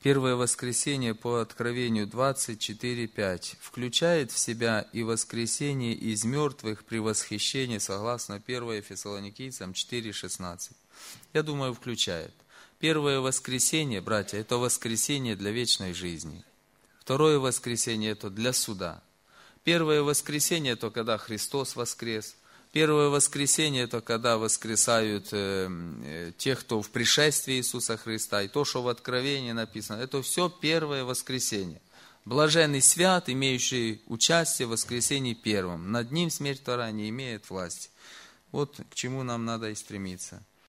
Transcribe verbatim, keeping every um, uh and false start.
Первое воскресение по Откровению двадцать четыре пять включает в себя и воскресение из мертвых при восхищении, согласно первое Фессалоникийцам четыре шестнадцать. Я думаю, включает. Первое воскресение, братья, это воскресение для вечной жизни. Второе воскресение это для суда. Первое воскресение это когда Христос воскрес. Первое воскресение это когда воскресают э, э, тех, кто в пришествии Иисуса Христа. И то, что в Откровении написано, это все первое воскресение. Блаженный свят, имеющий участие в воскресении первом. Над ним смерть вторая не имеет власти. Вот к чему нам надо и стремиться.